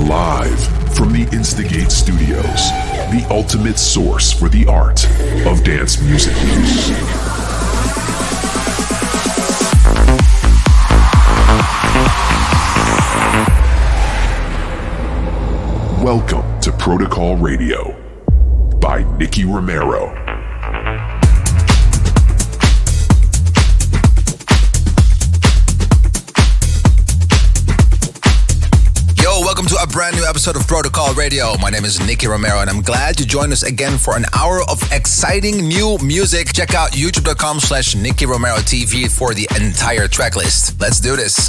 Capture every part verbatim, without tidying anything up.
Live from the Instigate Studios, the ultimate source for the art of dance music. Welcome to Protocol Radio by Nicky Romero. Welcome to a brand new episode of Protocol Radio. My name is Nicky Romero and I'm glad you joined us again for an hour of exciting new music. Check out youtube.com slash Nicky Romero TV for the entire track list. Let's do this.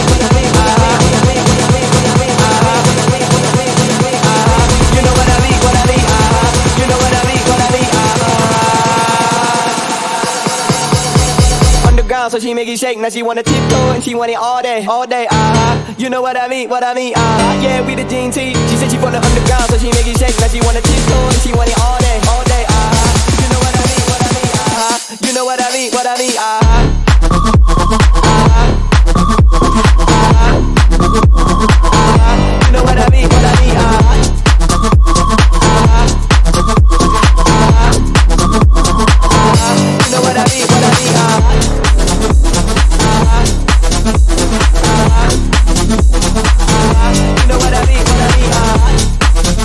So she make it shake, now she wanna tiptoe and she want it all day, all day, uh-huh. You know what I mean, what I mean, uh-huh. Yeah, we the Gene T. She said she from the underground, so she make it shake, now she wanna tiptoe and she want it all day, all day, uh-huh. You know what I mean, what I mean, uh-huh. You know what I mean, what I mean, uh-huh. Uh-huh. Uh-huh. Uh-huh. You know what I mean, what I mean, uh-huh. Uh-huh. Uh-huh. Uh-huh. You know what I mean, what I mean, uh-huh. You know what I mean, what I mean, uh-huh.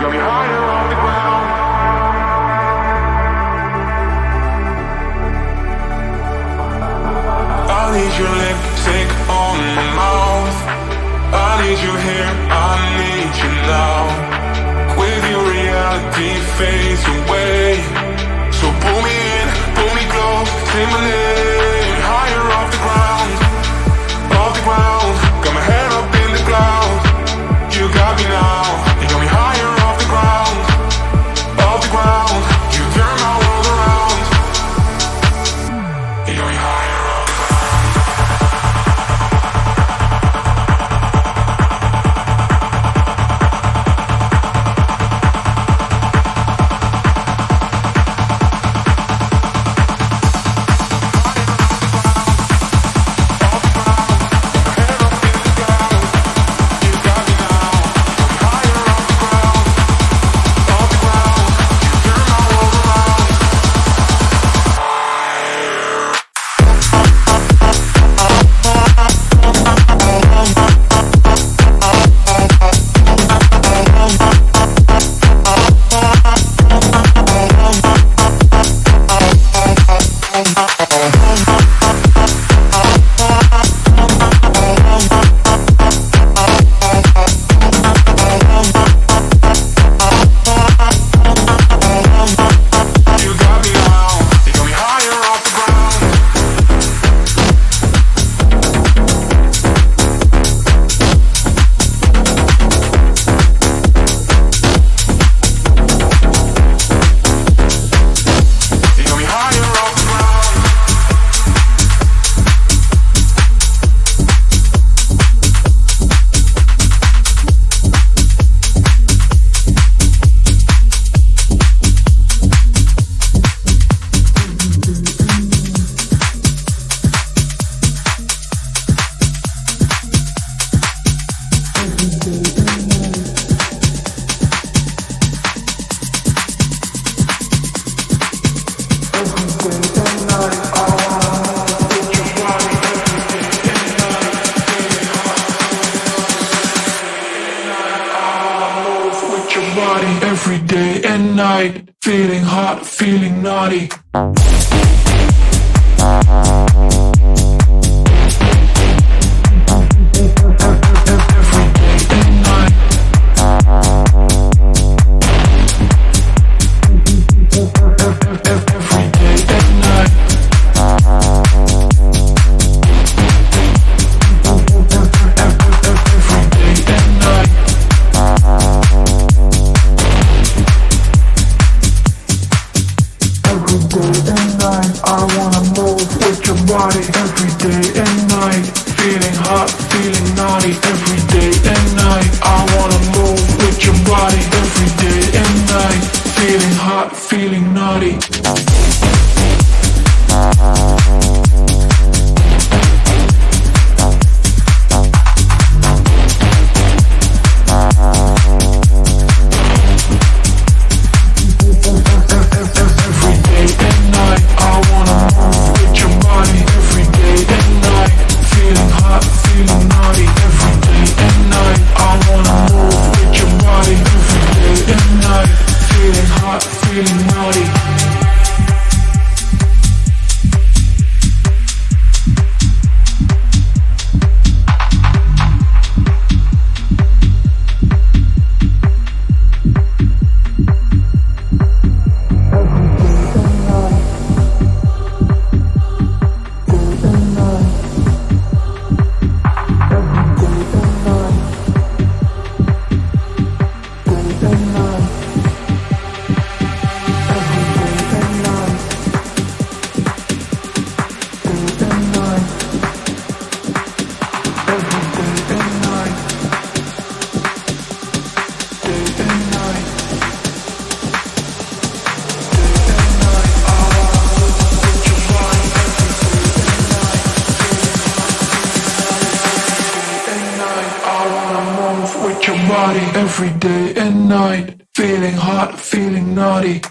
every day and night, feeling hot, feeling naughty.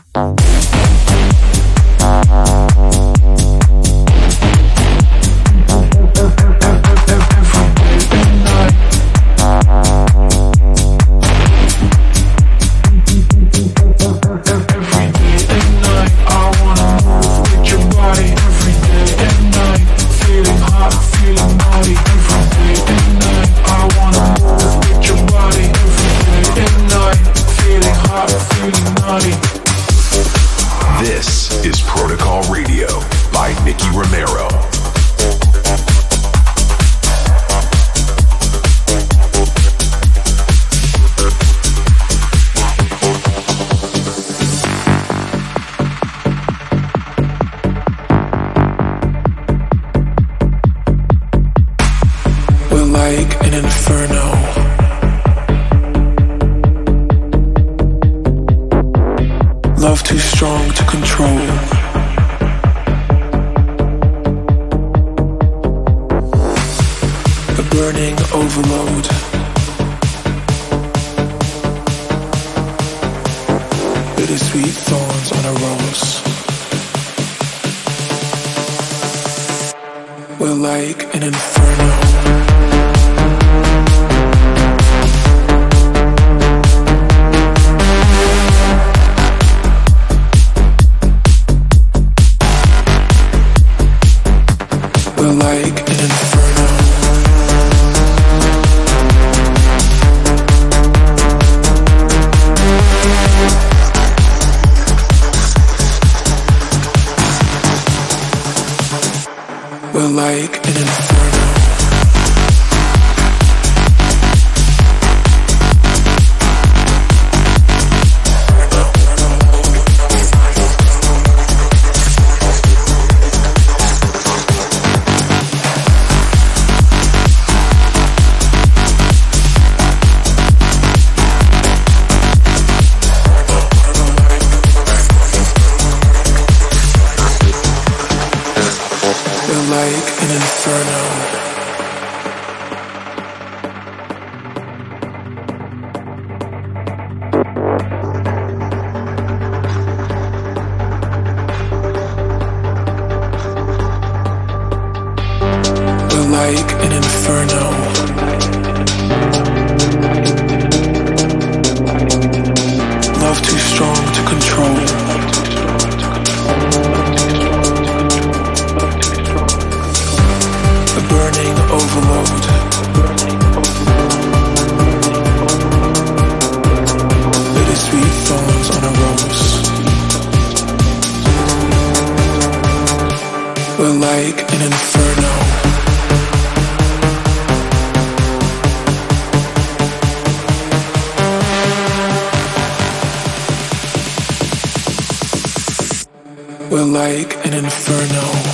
Every day and night. too strong to control. A burning overload. Bittersweet thorns on a rose. We're like an inferno. We're like an inferno. We're like an inferno. Like an inferno. We're like an inferno. Love too strong to control. Burning overload. Bittersweet thorns on a rose. We're like an inferno. We're like an inferno.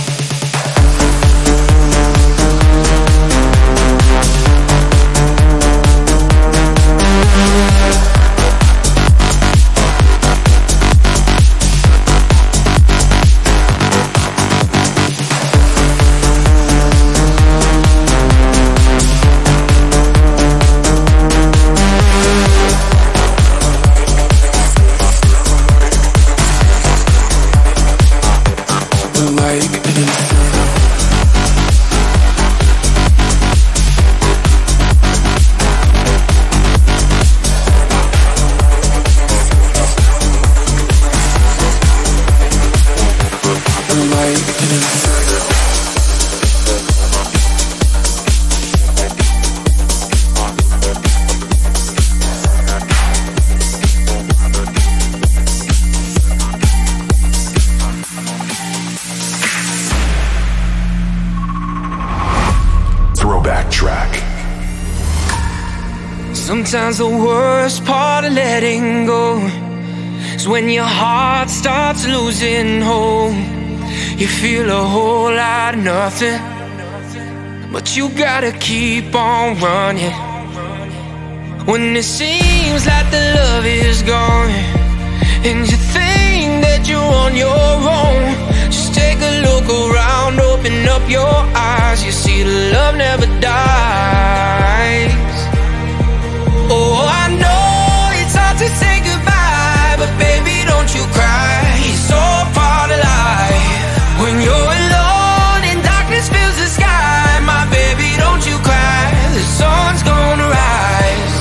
Sometimes the worst part of letting go is when your heart starts losing hope. You feel a whole lot of nothing, but you gotta keep on running. When it seems like the love is gone and you think that you're on your own, just take a look around, open up your eyes. You see the love never dies. Oh, I know it's hard to say goodbye, but baby, don't you cry. It's all part of life. When you're alone and darkness fills the sky, my baby, don't you cry. The sun's gonna rise.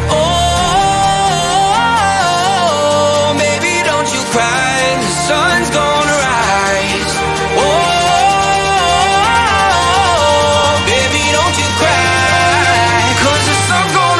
Oh, baby, don't you cry. The sun's gonna rise. Oh, baby, don't you cry, 'cause the sun's gonna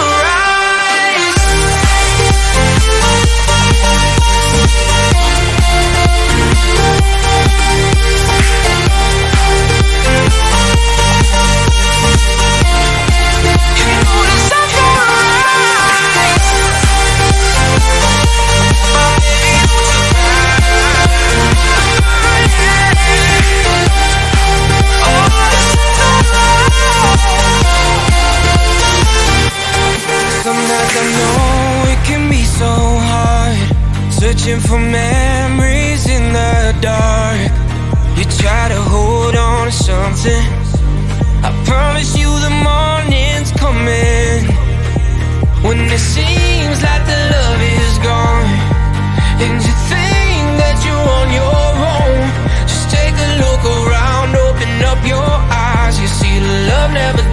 Searching for memories in the dark. You try to hold on to something. I promise you the morning's coming. When it seems like the love is gone, and you think that you're on your own, just take a look around, open up your eyes. You see the love never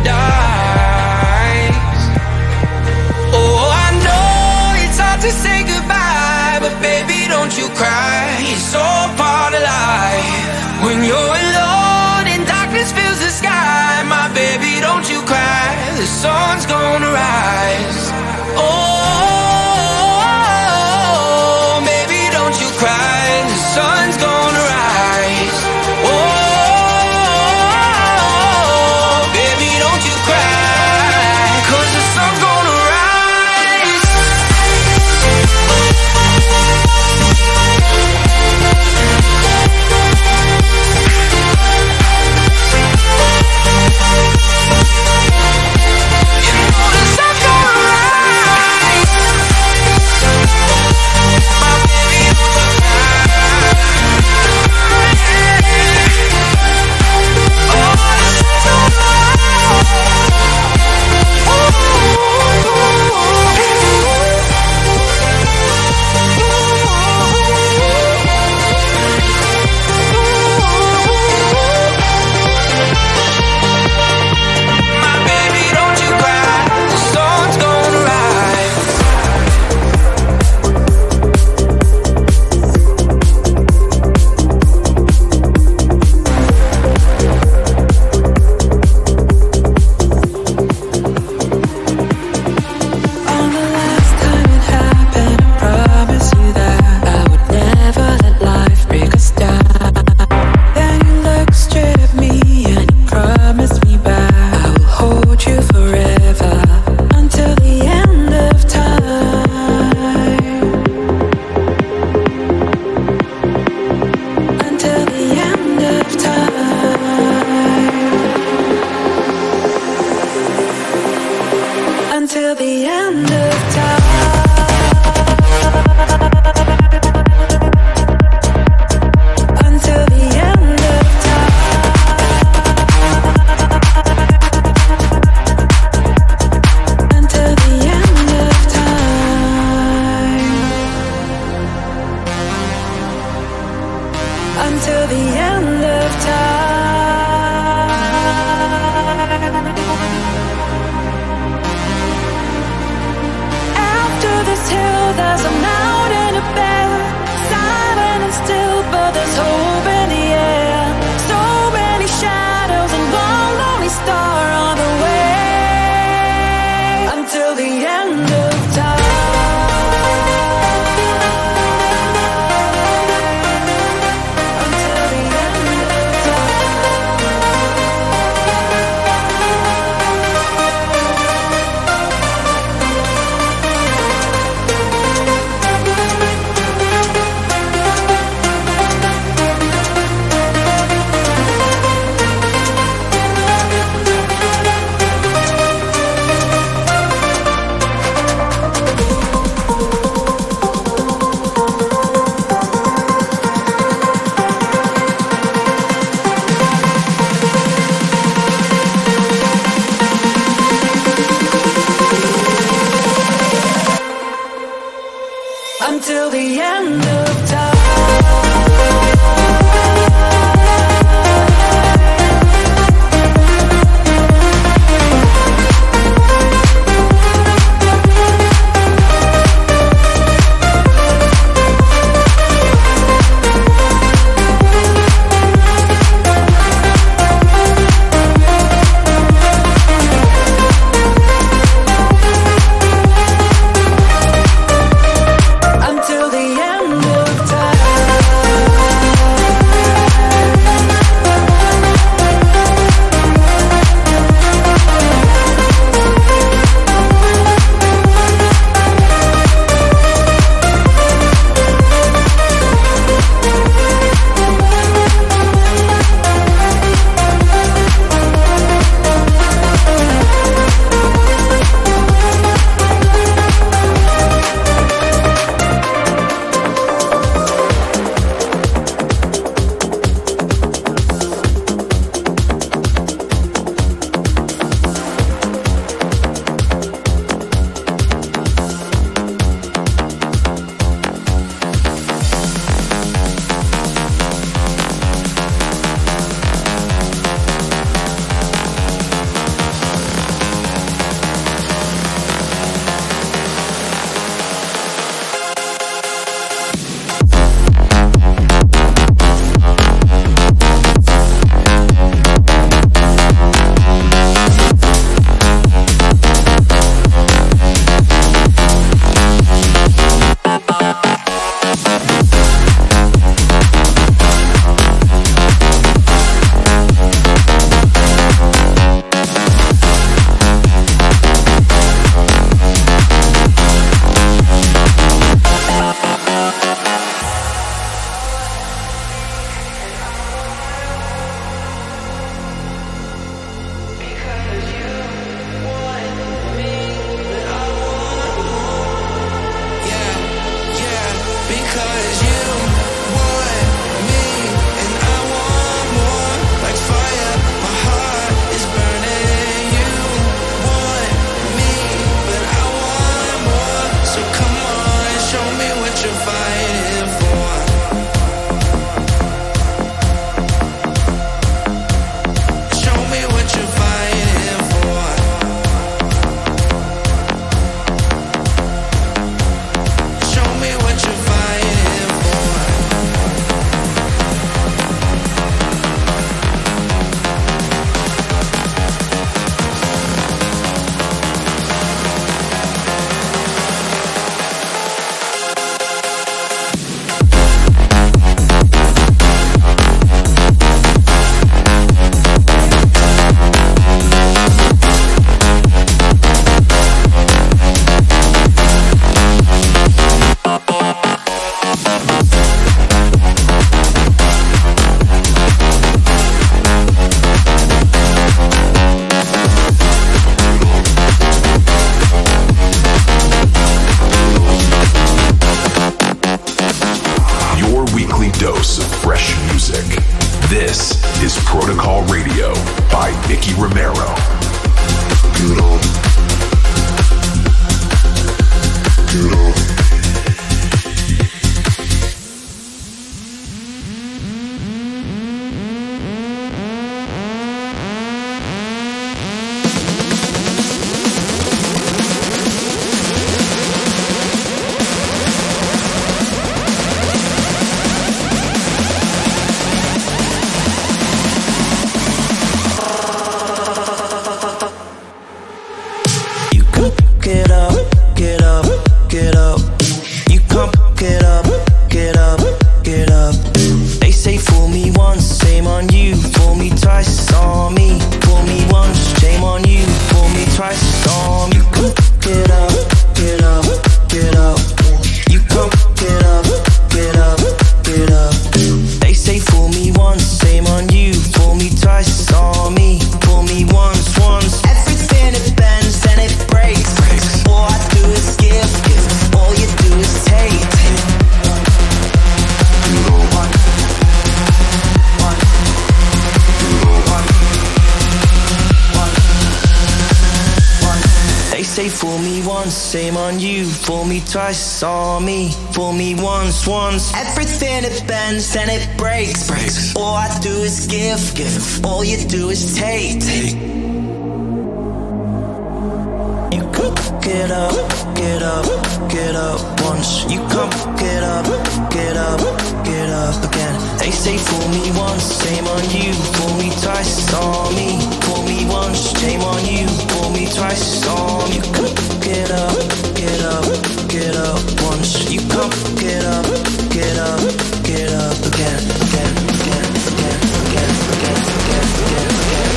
dies. Oh, I know it's hard to say goodbye, but baby, don't you cry. It's all part of life. When you're alone and darkness fills the sky, my baby, don't you cry. The sun's gonna rise. Oh, baby, don't you cry. The sun's gonna rise. Oh, baby, don't you cry. 'Cause the sun's gonna rise. You know the sun's gonna rise. My baby, don't you cry. Oh, the sun's gonna My baby, don't you cry. The sun's gonna rise. On the last time it happened, I promise you that I would never let life break us down. Then you looked straight at me and you promised me back I will hold you forever until the end of time. Until the end of time. Until the end of time. Until the end of time. Until the end of time. Until the end of time. After this hill, there's a mountain to bear. Silent and still, but there's hope in the air. So many shadows and one lonely star on the way. Until the end of time. Until the end of Until the end of time. Until the end of Protocol Radio by Nicky Romero. Get up. Get up. Twice on me, fool me once, once. Everything it bends and it breaks, breaks. All I do is give, give. All you do is take, take. You come get up, get up, get up once. You come get up, get up, get up again. They say fool me once, shame on you. Fool me twice on me, fool me once, shame on you. Fool me twice on you. Come get up, get up. Get up once, you come, get up, get up, get up again, again, again, again, again, again, again, again,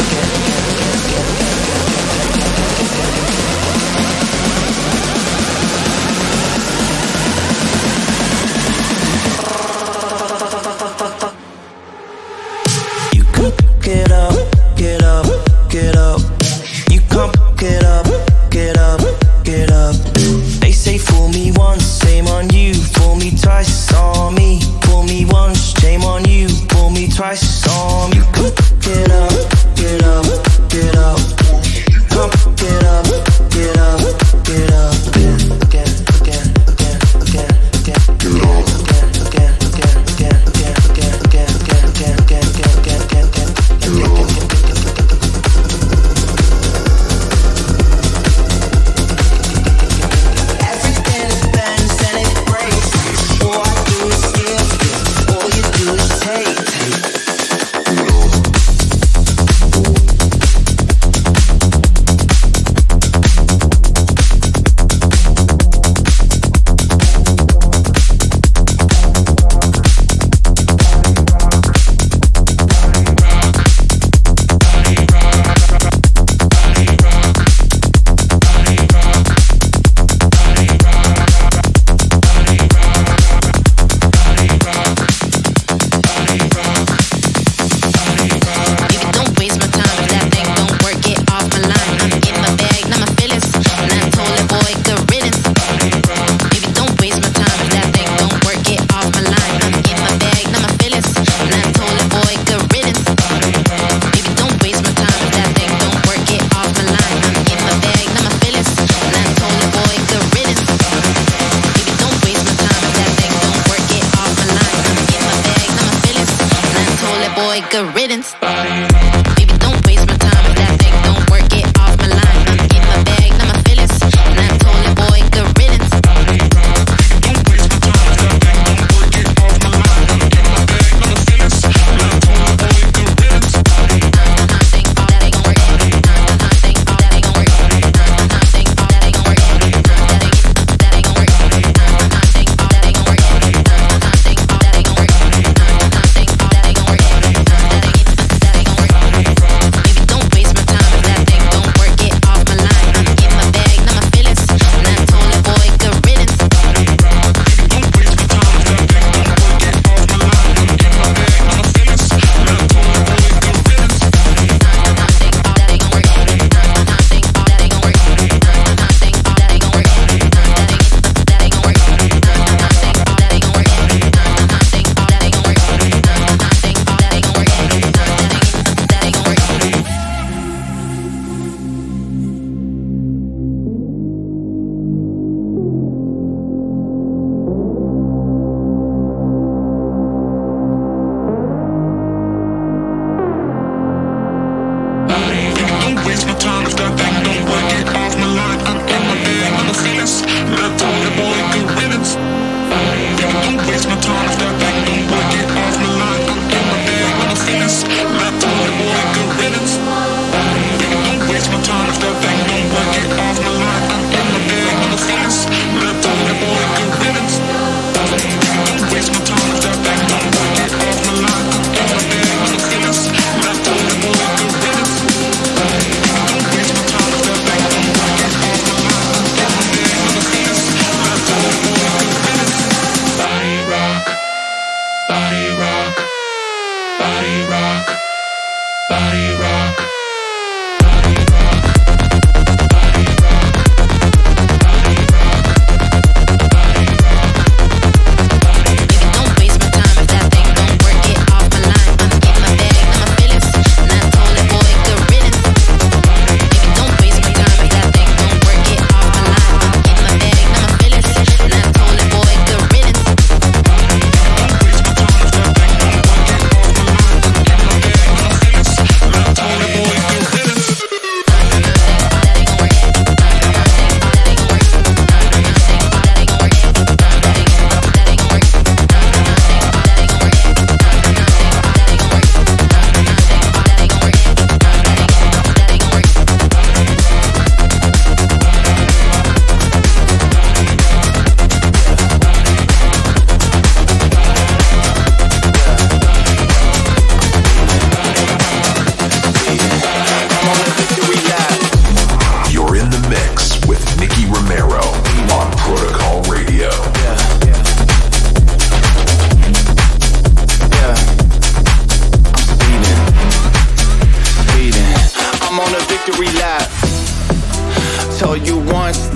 again, again, again. You come, get up, get up, get up. You come, get up, get up, get up. They say fool me once, shame on you. Fool me twice on me. Fool me once, shame on you. Fool me twice on me. You come, get up, get up, get up. Come, get up, get up, get up. Again, again, again, again, again, again. Get up. Again, again, again, again, again, again, again, again, again, again, again, again, again, again. Good riddance. Baby, don't waste my time with that thing. Don't work it off my line. I'm in my bag, not my feelings. And I told the boy, good riddance. Don't waste my time with that thing. Don't work it off my line. I'm in my bag, not my feelings. And I told the boy, good riddance. I think all that ain't gon' work. I think all that ain't gon' work. I think all that ain't gon' work. That ain't gon' work. I think all that ain't gon' work. I think all that ain't gon' work. I think all that ain't gon' work.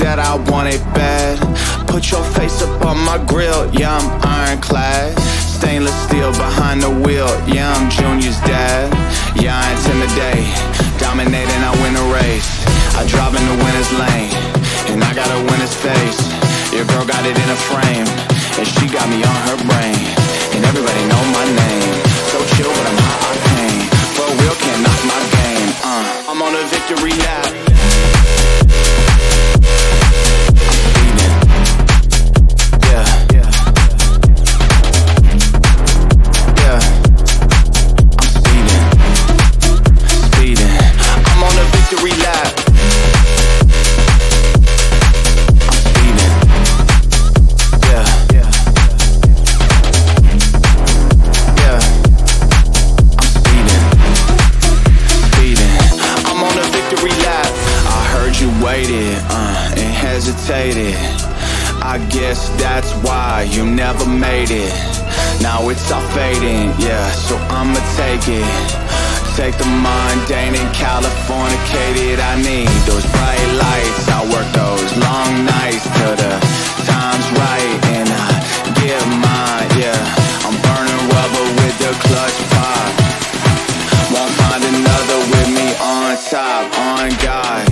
that I want it bad. Put your face up on my grill, yeah, I'm ironclad. Stainless steel behind the wheel, yeah, I'm Junior's dad. Yeah, I intimidate, dominating, I win a race. I drive in the winner's lane, and I got a winner's face. Your girl got it in a frame, and she got me on her brain. And everybody know my name, so chill but I'm hot octane. For real, can't knock my game, uh, I'm on a victory lap. I guess that's why you never made it. Now it's all fading, yeah, so I'ma take it. Take the mundane and Californicated. I need those bright lights, I work those long nights till the time's right. And I get mine, yeah, I'm burning rubber with the clutch pop. Won't find another with me on top, on God.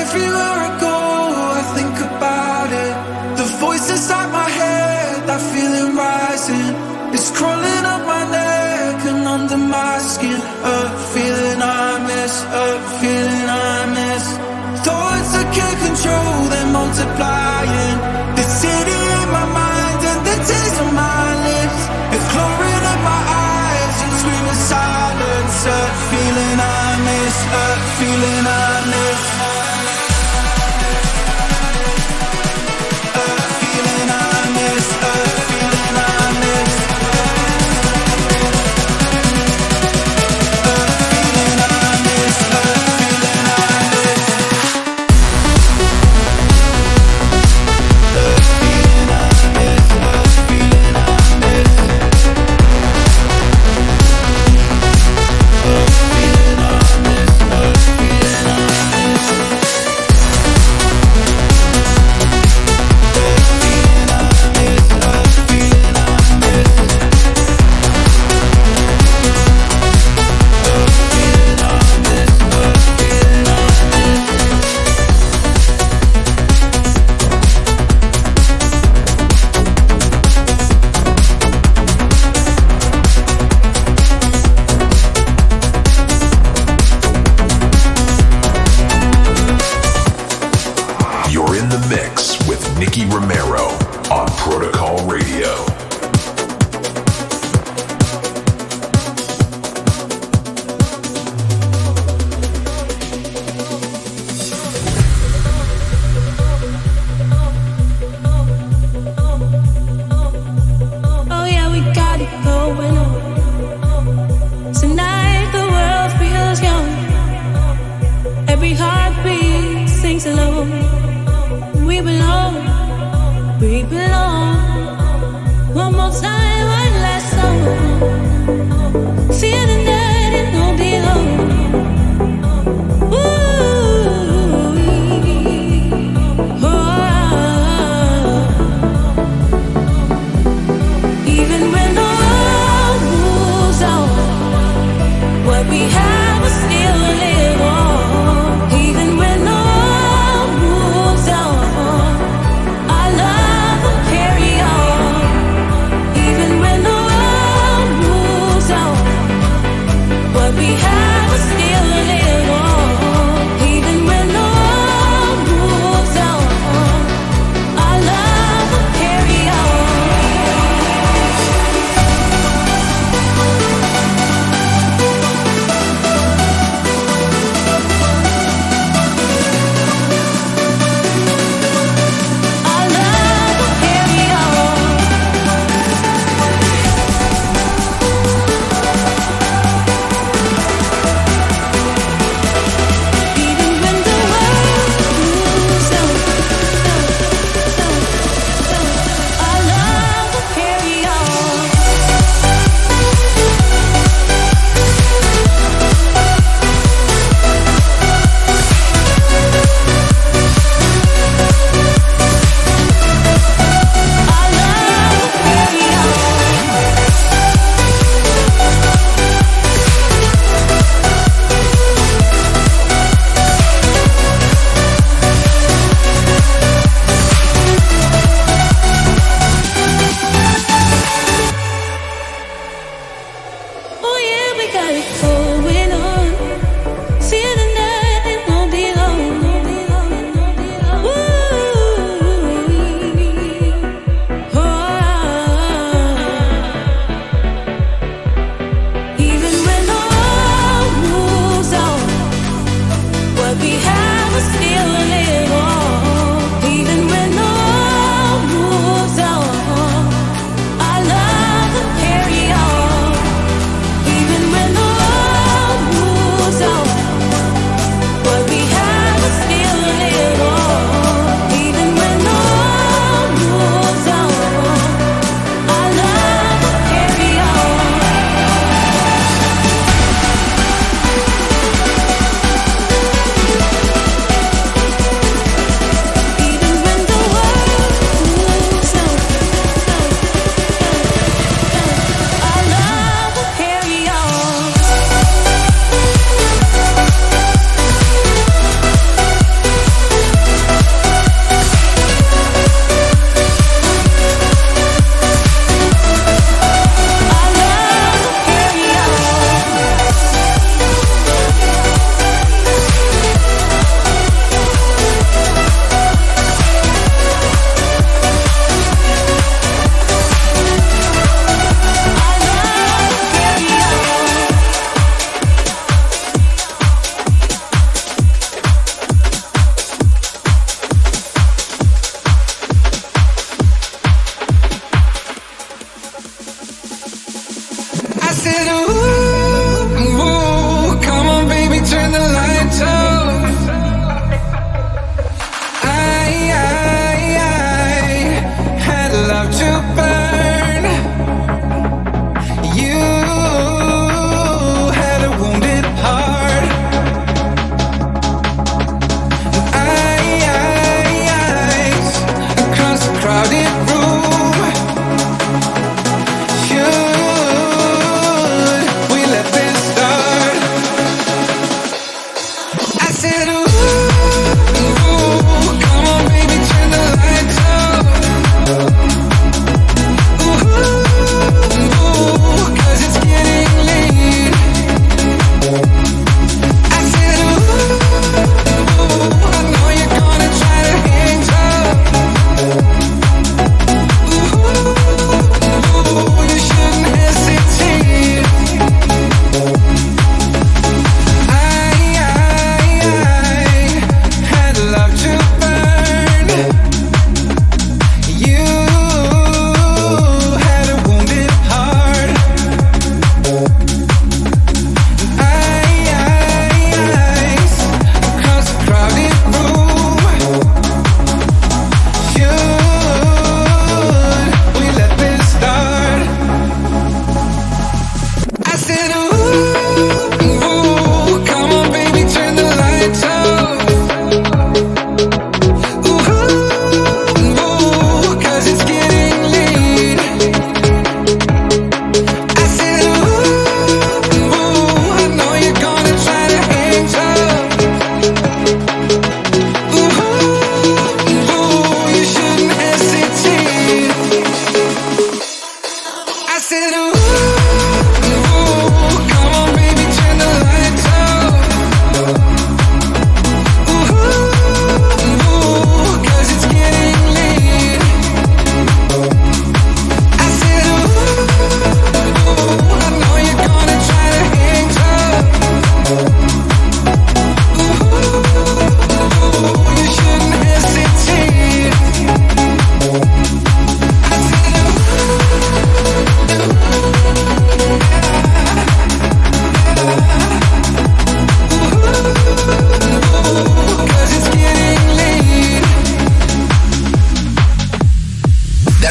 Everywhere I go, I think about it. The voice inside my head, that feeling rising. It's crawling up my neck and under my skin. A feeling I miss, a feeling I miss. Thoughts I can't control, they're multiplying. The city in my mind and the taste on my lips. It's clawing up my eyes and screaming silence. A feeling I miss, a feeling I miss. A feeling I miss, a feeling I miss. A feeling I miss, a feeling I miss. A feeling I miss, a feeling I miss. A feeling I miss, a feeling I miss. You're in the mix with Nicky Romero on Protocol Radio. Oh yeah, we got it going on. Tonight the world feels young. Every heartbeat sings along. We belong, we belong. One more time, one last song. Feeling that it won't be long. Ooh, oh. Even when the world moves on, what we have will still live on. Even when the world moves on, our love will carry on. Even when the world moves on, what we have will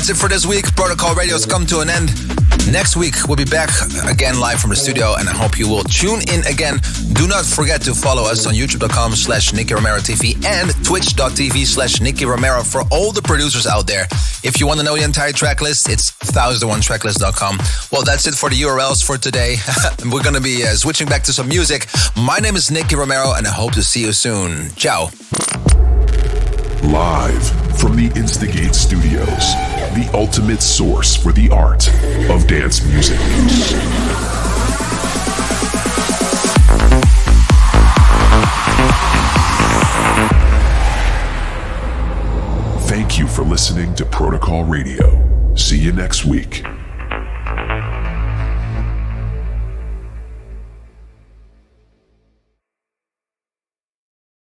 That's it for this week. Protocol Radio's come to an end. Next week, we'll be back again live from the studio, and I hope you will tune in again. Do not forget to follow us on youtube.com slash Nicky Romero TV and twitch.tv slash Nicky Romero for all the producers out there. If you want to know the entire track list, it's one thousand one tracklist dot com. Well, that's it for the U R Ls for today. We're going to be uh, switching back to some music. My name is Nicky Romero, and I hope to see you soon. Ciao. Live from the Instigate Studios, the ultimate source for the art of dance music. Thank you for listening to Protocol Radio. See you next week.